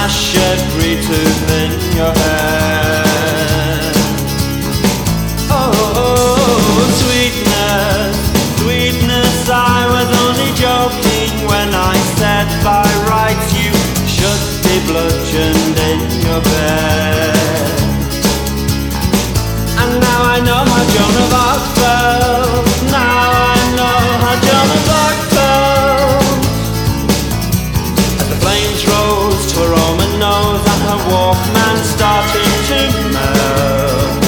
shed free tooth in your head. Oh, sweetness, sweetness, I was only joking when I said by rights you should be bludgeoned in your bed. And now I know how Joan of Arc felt. Now I know how Joan of Arc felt. As the flames rose to her Roman nose and her Walkman started to melt.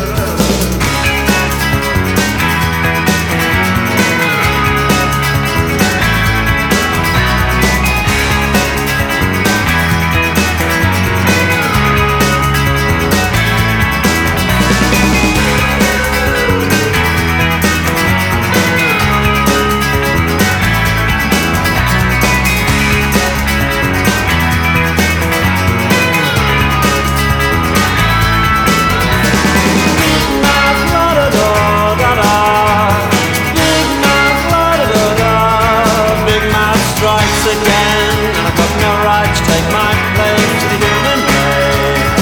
Again, and I've got no right to take my place to the human race.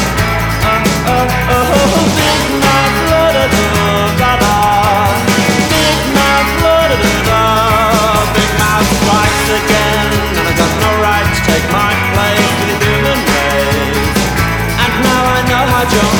Big mouth, la-da-da-da-da. Big mouth, la-da-da-da. Big mouth strikes again, and I've got no right to take my place to the human race. And now I know how Joan